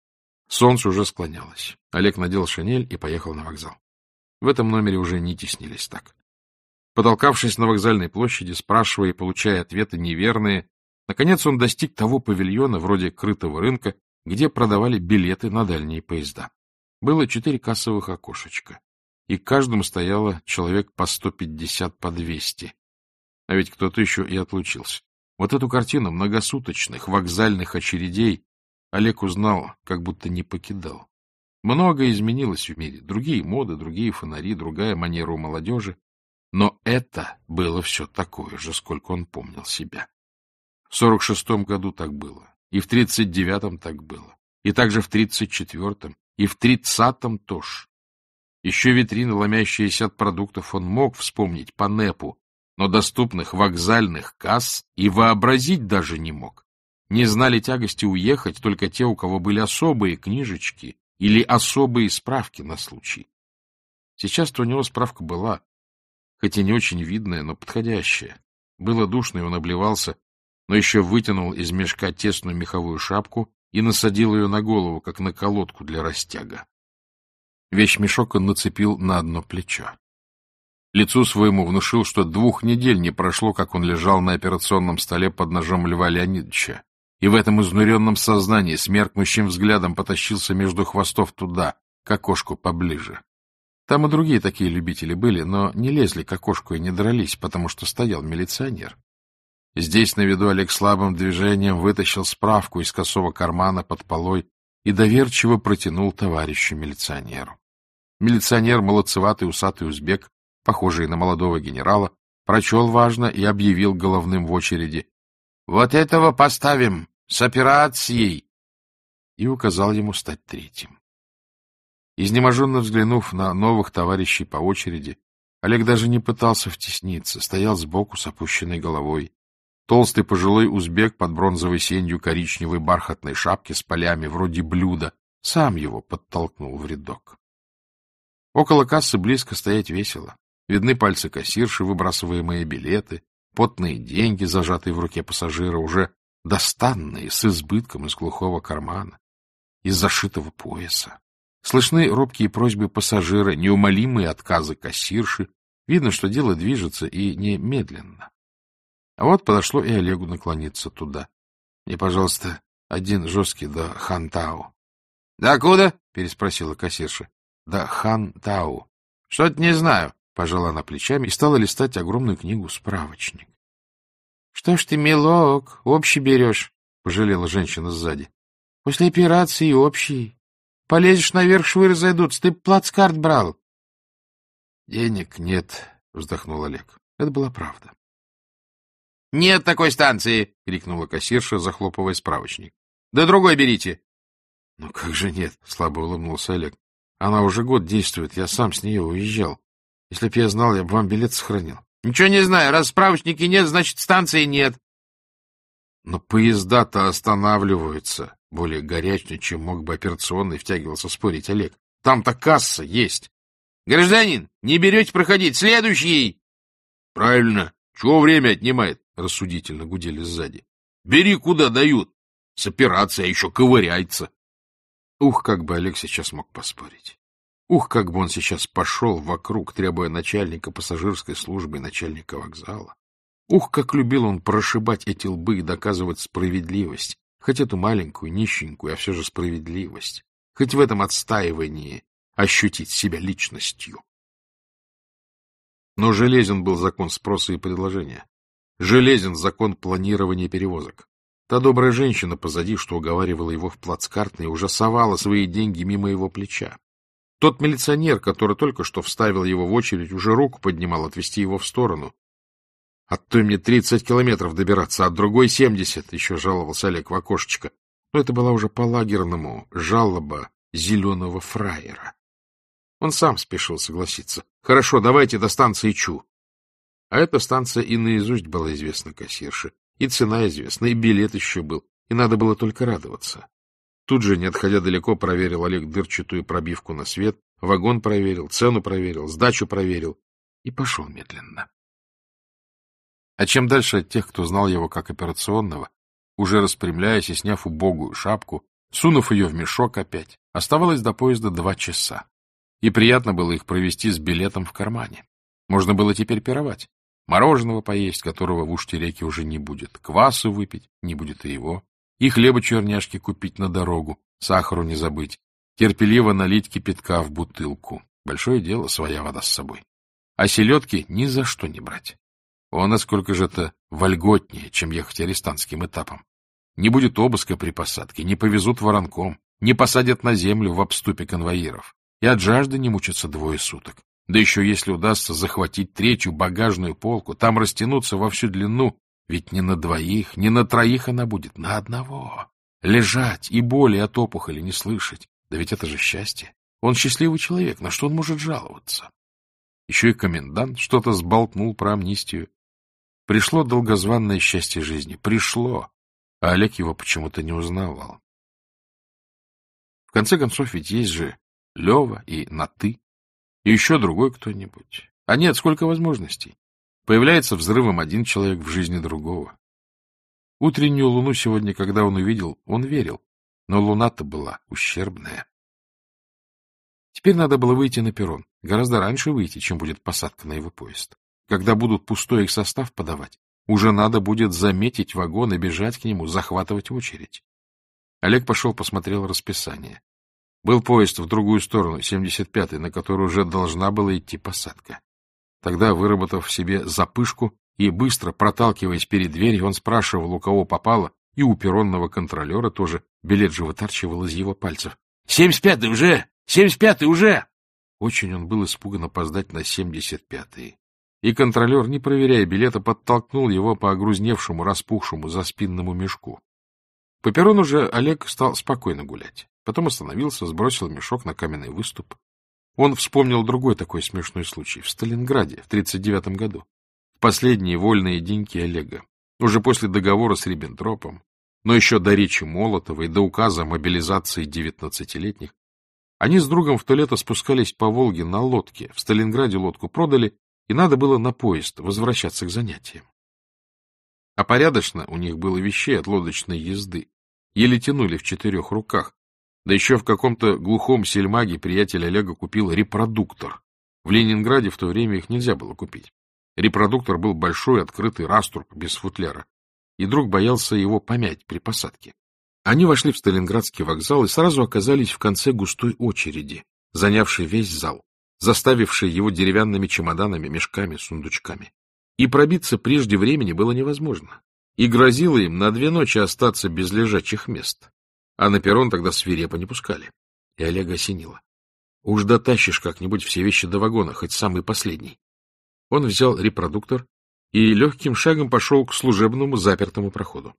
Speaker 1: Солнце уже склонялось. Олег надел шинель и поехал на вокзал. В этом номере уже не теснились так. Потолкавшись на вокзальной площади, спрашивая и получая ответы неверные, наконец он достиг того павильона, вроде крытого рынка, где продавали билеты на дальние поезда. Было четыре кассовых окошечка, и к каждому стояло человек по сто пятьдесят, по двести. А ведь кто-то еще и отлучился. Вот эту картину многосуточных вокзальных очередей Олег узнал, как будто не покидал. Многое изменилось в мире. Другие моды, другие фонари, другая манера у молодежи. Но это было все такое же, сколько он помнил себя. В сорок шестом году так было, и в тридцать девятом так было, и также в тридцать четвертом, и в тридцатом тоже. Еще витрины, ломящиеся от продуктов, он мог вспомнить по НЭПу, но доступных вокзальных касс и вообразить даже не мог. Не знали тягости уехать только те, у кого были особые книжечки или особые справки на случай. Сейчас-то у него справка была, хоть и не очень видная, но подходящая. Было душно, и он обливался, но еще вытянул из мешка тесную меховую шапку и насадил ее на голову, как на колодку для растяга. Вещмешок он нацепил на одно плечо. Лицу своему внушил, что двух недель не прошло, как он лежал на операционном столе под ножом Льва Леонидовича, и в этом изнуренном сознании с меркнущим взглядом потащился между хвостов туда, к окошку поближе. Там и другие такие любители были, но не лезли к окошку и не дрались, потому что стоял милиционер. Здесь на виду Олег слабым движением вытащил справку из косого кармана под полой, и доверчиво протянул товарищу-милиционеру. Милиционер, молодцеватый усатый узбек, похожий на молодого генерала, прочел важно и объявил головным в очереди: «Вот этого поставим с операцией!» и указал ему стать третьим. Изнеможенно взглянув на новых товарищей по очереди, Олег даже не пытался втесниться, стоял сбоку с опущенной головой. Толстый пожилой узбек под бронзовой сенью коричневой бархатной шапки с полями вроде блюда сам его подтолкнул в рядок. Около кассы близко стоять весело. Видны пальцы кассирши, выбрасываемые билеты, потные деньги, зажатые в руке пассажира, уже достанные, с избытком из глухого кармана, из зашитого пояса. Слышны робкие просьбы пассажира, неумолимые отказы кассирши. Видно, что дело движется и не медленно. А вот подошло и Олегу наклониться туда. — Мне, пожалуйста, один жесткий до Хантау. — Да куда? — переспросила кассирша. — Да Хантау. — Что-то не знаю, — пожала она плечами и стала листать огромную книгу-справочник. — Что ж ты, милок, общий берешь? — пожалела женщина сзади. — После операции общий. Полезешь наверх, швы разойдутся. Ты плацкарт брал. — Денег нет, — вздохнул Олег. Это была правда. — Нет такой станции! — крикнула кассирша, захлопывая справочник. — Да другой берите! — Ну как же нет? — слабо улыбнулся Олег. — Она уже год действует, я сам с нее уезжал. Если б я знал, я бы вам билет сохранил. — Ничего не знаю. Раз справочники нет, значит, станции нет. — Но поезда-то останавливаются. Более горячно, чем мог бы операционный, втягивался спорить Олег. Там-то касса есть. — Гражданин, не берете проходить. Следующий! — Правильно. Чего время отнимает? — рассудительно гудели сзади. — Бери, куда дают. С операцией еще ковыряется. Ух, как бы Олег сейчас мог поспорить. Ух, как бы он сейчас пошел вокруг, требуя начальника пассажирской службы и начальника вокзала. Ух, как любил он прошибать эти лбы и доказывать справедливость. Хоть эту маленькую, нищенькую, а все же справедливость. Хоть в этом отстаивании ощутить себя личностью. Но железен был закон спроса и предложения. Железен закон планирования перевозок. Та добрая женщина позади, что уговаривала его в плацкартной, уже совала свои деньги мимо его плеча. Тот милиционер, который только что вставил его в очередь, уже руку поднимал отвести его в сторону. — От той мне тридцать километров добираться, от другой семьдесят, — еще жаловался Олег в окошечко. Но это была уже по-лагерному жалоба зеленого фраера. Он сам спешил согласиться. — Хорошо, давайте до станции Чу. А эта станция и наизусть была известна кассирше. И цена известна, и билет еще был, и надо было только радоваться. Тут же, не отходя далеко, проверил Олег дырчатую пробивку на свет, вагон проверил, цену проверил, сдачу проверил и пошел медленно. А чем дальше от тех, кто знал его как операционного, уже распрямляясь и сняв убогую шапку, сунув ее в мешок опять, оставалось до поезда два часа. И приятно было их провести с билетом в кармане. Можно было теперь пировать. Мороженого поесть, которого в Уж-Тереке уже не будет, квасу выпить, не будет и его, и хлеба-черняшки купить на дорогу, сахару не забыть, терпеливо налить кипятка в бутылку. Большое дело, своя вода с собой. А селедки ни за что не брать. О, насколько же это вольготнее, чем ехать арестантским этапом. Не будет обыска при посадке, не повезут воронком, не посадят на землю в обступе конвоиров. И от жажды не мучатся двое суток. Да еще если удастся захватить третью багажную полку, там растянуться во всю длину, ведь не на двоих, не на троих она будет, на одного. Лежать и боли от опухоли не слышать. Да ведь это же счастье. Он счастливый человек, на что он может жаловаться? Еще и комендант что-то сболтнул про амнистию. Пришло долгозванное счастье жизни. Пришло. А Олег его почему-то не узнавал. В конце концов, ведь есть же Лева и на «ты». И еще другой кто-нибудь. А нет, сколько возможностей. Появляется взрывом один человек в жизни другого. Утреннюю луну сегодня, когда он увидел, он верил. Но луна-то была ущербная. Теперь надо было выйти на перрон. Гораздо раньше выйти, чем будет посадка на его поезд. Когда будут пустой их состав подавать, уже надо будет заметить вагон и бежать к нему, захватывать очередь. Олег пошел, посмотрел расписание. Был поезд в другую сторону, семьдесят пятый, на который уже должна была идти посадка. Тогда, выработав в себе запышку и быстро проталкиваясь перед дверью, он спрашивал, у кого попало, и у перронного контролера тоже, Билет же вытарчивал из его пальцев. — Семьдесят пятый уже! Семьдесят пятый уже! Очень он был испуган опоздать на семьдесят пятый. И контролер, не проверяя билета, подтолкнул его по огрузневшему, распухшему заспинному мешку. По перрону же Олег стал спокойно гулять. Потом остановился, сбросил мешок на каменный выступ. Он вспомнил другой такой смешной случай в Сталинграде в тридцать девятом году. В последние вольные деньки Олега, уже после договора с Риббентропом, но еще до речи Молотова и до указа о мобилизации девятнадцатилетних, они с другом в то лето спускались по Волге на лодке. В Сталинграде лодку продали, и надо было на поезд возвращаться к занятиям. А порядочно у них было вещей от лодочной езды. Еле тянули в четырех руках. Да еще в каком-то глухом сельмаге приятель Олега купил репродуктор. В Ленинграде в то время их нельзя было купить. Репродуктор был большой, открытый раструб без футляра. И друг боялся его помять при посадке. Они вошли в Сталинградский вокзал и сразу оказались в конце густой очереди, занявшей весь зал, заставившей его деревянными чемоданами, мешками, сундучками. И пробиться прежде времени было невозможно. И грозило им на две ночи остаться без лежачих мест. А на перрон тогда свирепо не пускали. И Олега осенило. Уж дотащишь как-нибудь все вещи до вагона, хоть самый последний. Он взял репродуктор и легким шагом пошел к служебному запертому проходу.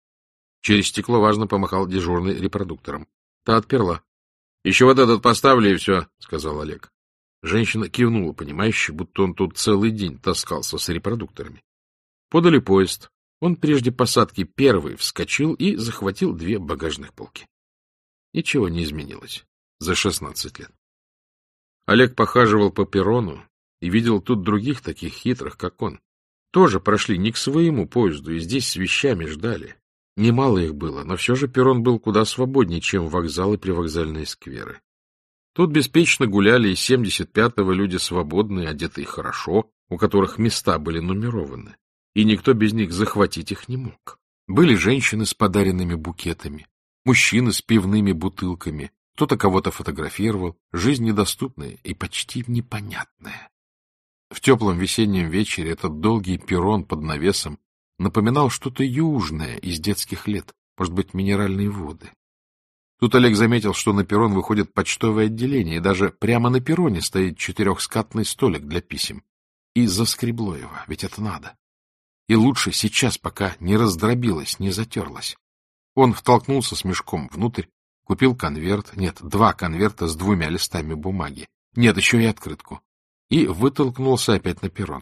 Speaker 1: Через стекло важно помахал дежурный репродуктором. Та отперла. — Еще вот этот поставлю, и все, — сказал Олег. Женщина кивнула, понимающе, будто он тут целый день таскался с репродукторами. Подали поезд. Он прежде посадки первый вскочил и захватил две багажных полки. Ничего не изменилось за шестнадцать лет. Олег похаживал по перрону и видел тут других таких хитрых, как он. Тоже прошли не к своему поезду и здесь с вещами ждали. Немало их было, но все же перрон был куда свободнее, чем вокзал и привокзальные скверы. Тут беспечно гуляли из семьдесят пятого люди свободные, одетые хорошо, у которых места были нумерованы, и никто без них захватить их не мог. Были женщины с подаренными букетами, мужчины с пивными бутылками, кто-то кого-то фотографировал, жизнь недоступная и почти непонятная. В теплом весеннем вечере этот долгий перрон под навесом напоминал что-то южное из детских лет, может быть, минеральные воды. Тут Олег заметил, что на перрон выходит почтовое отделение, и даже прямо на перроне стоит четырехскатный столик для писем. И заскребло его, ведь это надо. И лучше сейчас, пока не раздробилось, не затерлось. Он втолкнулся с мешком внутрь, купил конверт, нет, два конверта с двумя листами бумаги, нет, еще и открытку, и вытолкнулся опять на перрон.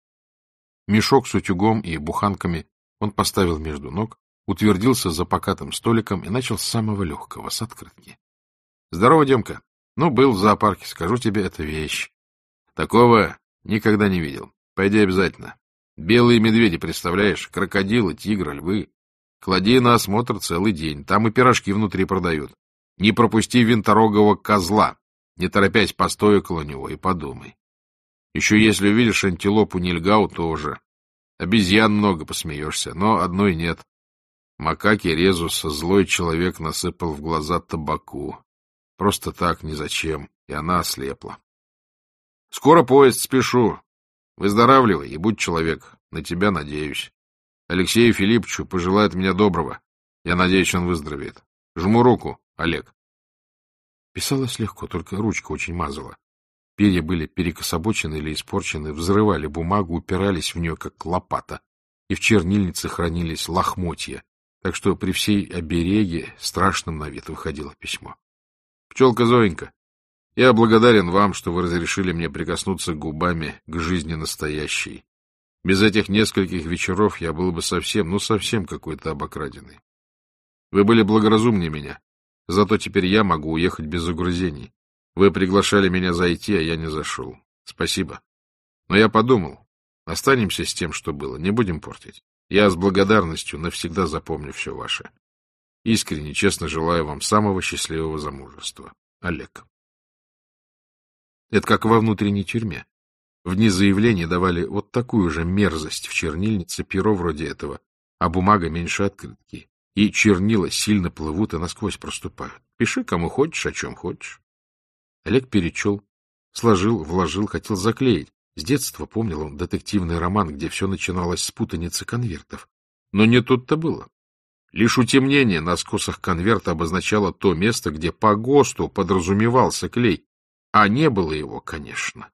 Speaker 1: Мешок с утюгом и буханками он поставил между ног, утвердился за покатым столиком и начал с самого легкого, с открытки. — Здорово, Демка. Ну, был в зоопарке, скажу тебе, это вещь. Такого никогда не видел. Пойди обязательно. Белые медведи, представляешь? Крокодилы, тигры, львы. Клади на осмотр целый день. Там и пирожки внутри продают. Не пропусти винторогого козла. Не торопясь, постой около него и подумай. Еще если увидишь антилопу нильгау, тоже. Обезьян много, посмеешься, но одной нет. Макаки Резуса злой человек насыпал в глаза табаку. Просто так, ни зачем, и она ослепла. Скоро поезд, спешу. Выздоравливай и будь человек. На тебя надеюсь. Алексею Филипповичу пожелает меня доброго. Я надеюсь, он выздоровеет. Жму руку, Олег. Писалось легко, только ручка очень мазала. Перья были перекособочены или испорчены, взрывали бумагу, упирались в нее, как лопата, и в чернильнице хранились лохмотья, так что при всей обереге страшным на вид выходило письмо. Пчелка Зоенька, я благодарен вам, что вы разрешили мне прикоснуться губами к жизни настоящей. Без этих нескольких вечеров я был бы совсем, ну совсем какой-то обокраденный. Вы были благоразумнее меня, зато теперь я могу уехать без угрызений. Вы приглашали меня зайти, а я не зашел. Спасибо. Но я подумал, останемся с тем, что было, не будем портить. Я с благодарностью навсегда запомню все ваше. Искренне, честно желаю вам самого счастливого замужества. Олег. Это как во внутренней тюрьме. В дни заявления давали вот такую же мерзость в чернильнице, перо вроде этого, а бумага меньше открытки. И чернила сильно плывут и насквозь проступают. Пиши, кому хочешь, о чем хочешь. Олег перечел, сложил, вложил, хотел заклеить. С детства помнил он детективный роман, где все начиналось с путаницы конвертов. Но не тут-то было. Лишь утемнение на скосах конверта обозначало то место, где по ГОСТу подразумевался клей, а не было его, конечно.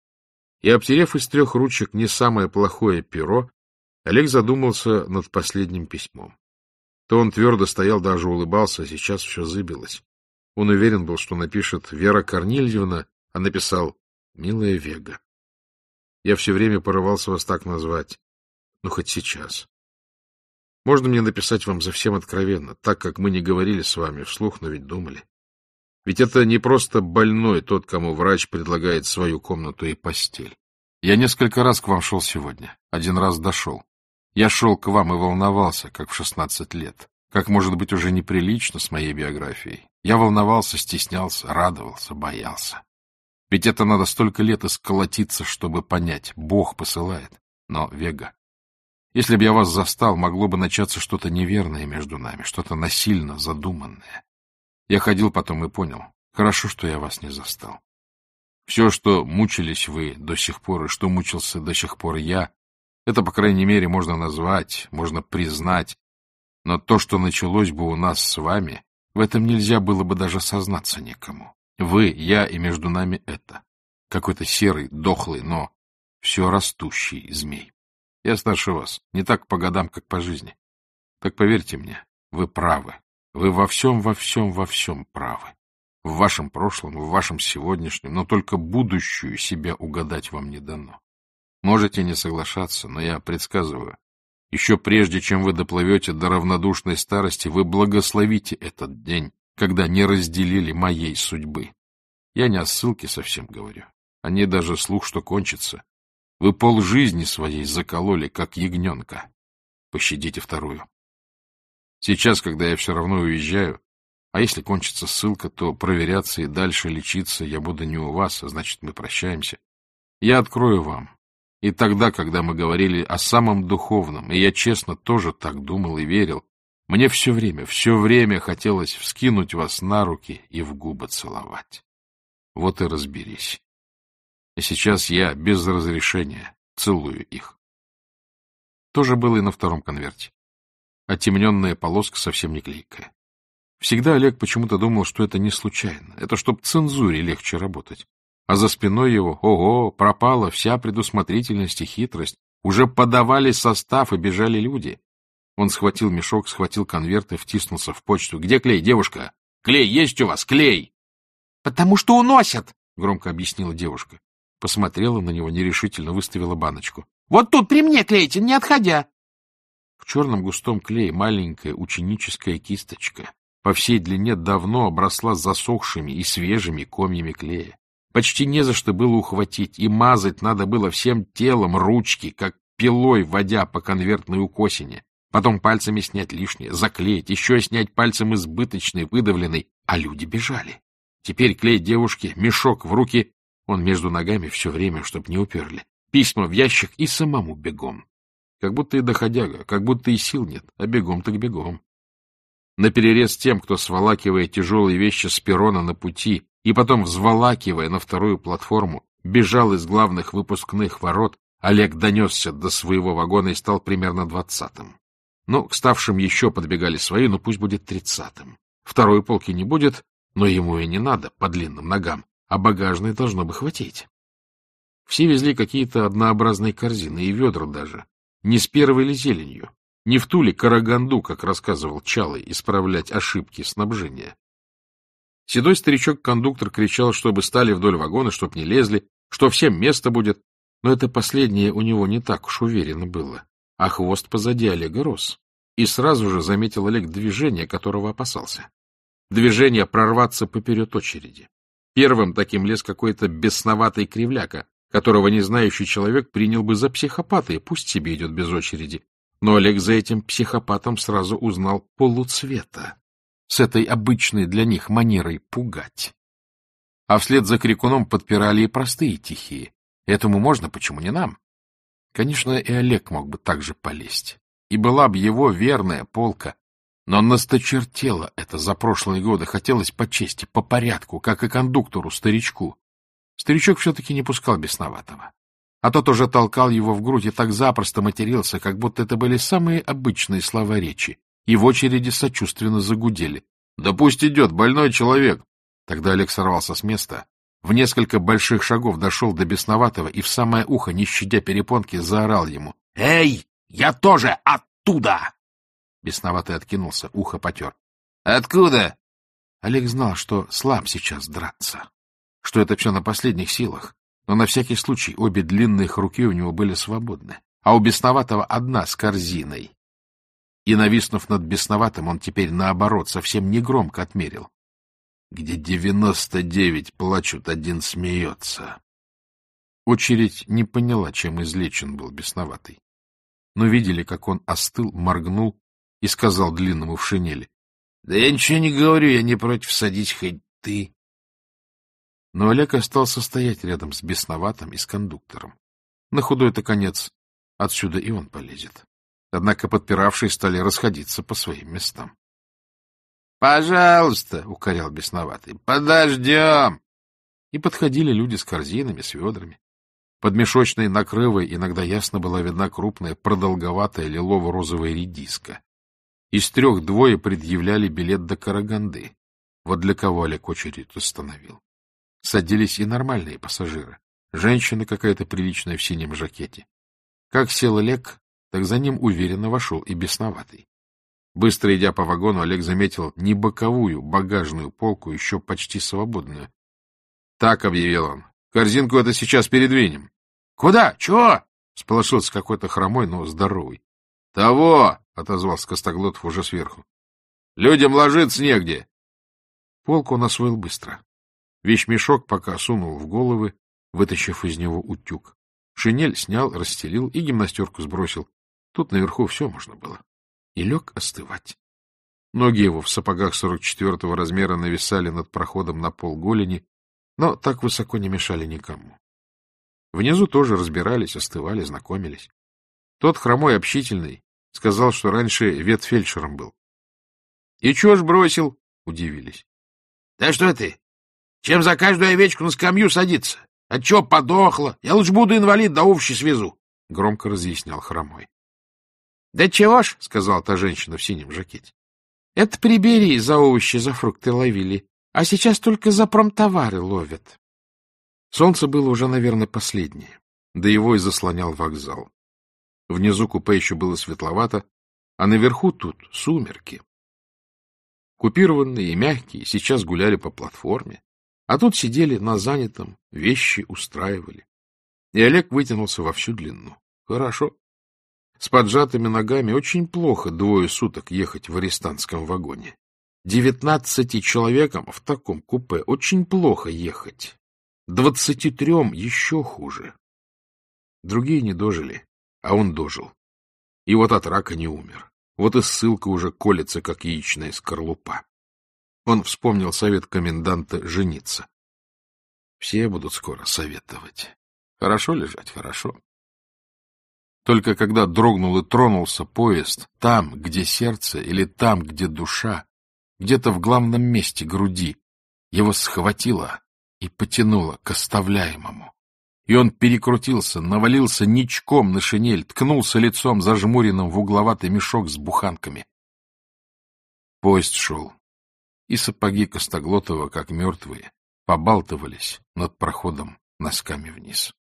Speaker 1: И, обтерев из трех ручек не самое плохое перо, Олег задумался над последним письмом. То он твердо стоял, даже улыбался, а сейчас все зыбилось. Он уверен был, что напишет «Вера Корнильевна», а написал «Милая Вега». Я все время порывался вас так назвать, ну, хоть сейчас. Можно мне написать вам совсем откровенно, так как мы не говорили с вами вслух, но ведь думали. Ведь это не просто больной тот, кому врач предлагает свою комнату и постель. Я несколько раз к вам шел сегодня, один раз дошел. Я шел к вам и волновался, как в шестнадцать лет, как, может быть, уже неприлично с моей биографией. Я волновался, стеснялся, радовался, боялся. Ведь это надо столько лет исколотиться, чтобы понять. Бог посылает. Но, Вега, если бы я вас застал, могло бы начаться что-то неверное между нами, что-то насильно задуманное. Я ходил потом и понял. Хорошо, что я вас не застал. Все, что мучились вы до сих пор и что мучился до сих пор я, это, по крайней мере, можно назвать, можно признать. Но то, что началось бы у нас с вами, в этом нельзя было бы даже сознаться никому. Вы, я и между нами это. Какой-то серый, дохлый, но все растущий змей. Я старше вас, не так по годам, как по жизни. Так поверьте мне, вы правы. Вы во всем, во всем, во всем правы. В вашем прошлом, в вашем сегодняшнем, но только будущую себя угадать вам не дано. Можете не соглашаться, но я предсказываю, еще прежде, чем вы доплывете до равнодушной старости, вы благословите этот день, когда не разделили моей судьбы. Я не о ссылке совсем говорю, о ней даже слух, что кончится. Вы полжизни своей закололи, как ягненка. Пощадите вторую. Сейчас, когда я все равно уезжаю, а если кончится ссылка, то проверяться и дальше лечиться я буду не у вас, а значит, мы прощаемся. Я открою вам. И тогда, когда мы говорили о самом духовном, и я честно тоже так думал и верил, мне все время, все время хотелось вскинуть вас на руки и в губы целовать. Вот и разберись. И сейчас я без разрешения целую их. То же было и на втором конверте. Оттемненная полоска совсем не клейкая. Всегда Олег почему-то думал, что это не случайно. Это чтоб цензуре легче работать. А за спиной его, ого, пропала вся предусмотрительность и хитрость. Уже подавали состав и бежали люди. Он схватил мешок, схватил конверт и втиснулся в почту. — Где клей, девушка? Клей есть у вас? Клей! — Потому что уносят, — громко объяснила девушка. Посмотрела на него нерешительно, выставила баночку. — Вот тут при мне клейте, не отходя. В черном густом клее маленькая ученическая кисточка по всей длине давно обросла засохшими и свежими комьями клея. Почти не за что было ухватить, и мазать надо было всем телом ручки, как пилой, водя по конвертной укосине. Потом пальцами снять лишнее, заклеить, еще снять пальцем избыточный, выдавленный. А люди бежали. Теперь клей девушки, мешок в руки, он между ногами все время, чтоб не уперли. Письма в ящик и самому бегом. Как будто и доходяга, как будто и сил нет, а бегом так бегом. Наперерез тем, кто, сволакивая тяжелые вещи с перрона на пути и потом, взволакивая на вторую платформу, бежал из главных выпускных ворот, Олег донесся до своего вагона и стал примерно двадцатым. Ну, к ставшим еще подбегали свои, но пусть будет тридцатым. Второй полки не будет, но ему и не надо по длинным ногам, а багажной должно бы хватить. Все везли какие-то однообразные корзины и ведра даже. Не с первой ли зеленью, не в ту ли Караганду, как рассказывал Чалый, исправлять ошибки снабжения. Седой старичок-кондуктор кричал, чтобы стали вдоль вагона, чтоб не лезли, что всем место будет, но это последнее у него не так уж уверенно было. А хвост позади Олега рос. И сразу же заметил Олег движение, которого опасался. Движение прорваться поперед очереди. Первым таким лез какой-то бесноватый кривляка, которого незнающий человек принял бы за психопата, и пусть себе идет без очереди. Но Олег за этим психопатом сразу узнал Полуцвета, с этой обычной для них манерой пугать. А вслед за крикуном подпирали и простые тихие. Этому можно, почему не нам? Конечно, и Олег мог бы так же полезть. И была бы его верная полка. Но насточертело это за прошлые годы. Хотелось по чести, по порядку, как и кондуктору, старичку. Старичок все-таки не пускал бесноватого. А тот уже толкал его в грудь и так запросто матерился, как будто это были самые обычные слова речи. и в очереди сочувственно загудели. — Да пусть идет, больной человек! Тогда Олег сорвался с места, в несколько больших шагов дошел до бесноватого и в самое ухо, не щадя перепонки, заорал ему: — Эй, я тоже оттуда! Бесноватый откинулся, ухо потер. — Откуда? Олег знал, что слаб сейчас драться, что это все на последних силах, но на всякий случай обе длинных руки у него были свободны, а у бесноватого одна с корзиной. И, нависнув над бесноватым, он теперь, наоборот, совсем негромко отмерил: где девяносто девять плачут, один смеется. Очередь не поняла, чем излечен был бесноватый, но видели, как он остыл, моргнул и сказал длинному в шинели: — Да я ничего не говорю, я не против садить хоть ты. Но Олег остался стоять рядом с бесноватым и с кондуктором. На худой-то конец отсюда и он полезет. Однако подпиравшие стали расходиться по своим местам. — Пожалуйста, — укорял бесноватый, — подождем. И подходили люди с корзинами, с ведрами. Под мешочной накрывой иногда ясно была видна крупная, продолговатая лилово-розовая редиска. Из трех двое предъявляли билет до Караганды. Вот для кого Олег очередь установил. Садились и нормальные пассажиры. Женщина какая-то приличная в синем жакете. Как сел Олег, так за ним уверенно вошел и бесноватый. Быстро идя по вагону, Олег заметил не боковую, багажную полку, еще почти свободную. — Так, — объявил он, — корзинку это сейчас передвинем. — Куда? Чего? — сполошился какой-то хромой, но здоровый. — Того! — отозвался Костоглотов уже сверху. — Людям ложиться негде. Полку он освоил быстро. Вещмешок пока сунул в головы, вытащив из него утюг. Шинель снял, расстелил и гимнастерку сбросил. Тут наверху все можно было. И лег остывать. Ноги его в сапогах сорок четвертого размера нависали над проходом на пол голени, но так высоко не мешали никому. Внизу тоже разбирались, остывали, знакомились. Тот хромой общительный сказал, что раньше ветфельдшером был. — И чего ж бросил? — удивились. — Да что ты? Чем за каждую овечку на скамью садиться? Отчего подохла? Я лучше буду инвалид, да овощи свезу, — громко разъяснял хромой. — Да чего ж, — сказала та женщина в синем жакете. — Это при Берии за овощи, за фрукты ловили, а сейчас только за промтовары ловят. Солнце было уже, наверное, последнее, да его и заслонял вокзал. Внизу купе еще было светловато, а наверху тут сумерки. Купированные и мягкие сейчас гуляли по платформе, а тут сидели на занятом, вещи устраивали. И Олег вытянулся во всю длину. Хорошо. С поджатыми ногами очень плохо двое суток ехать в арестантском вагоне. Девятнадцати человекам в таком купе очень плохо ехать. Двадцати трем еще хуже. Другие не дожили, а он дожил. И вот от рака не умер. Вот и ссылка уже колется, как яичная скорлупа. Он вспомнил совет коменданта жениться. Все будут скоро советовать. Хорошо лежать, хорошо. Только когда дрогнул и тронулся поезд, там, где сердце, или там, где душа, где-то в главном месте груди, его схватило и потянуло к оставляемому. И он перекрутился, навалился ничком на шинель, ткнулся лицом зажмуренным в угловатый мешок с буханками. Поезд шел, и сапоги Костоглотова, как мертвые, побалтывались над проходом носками вниз.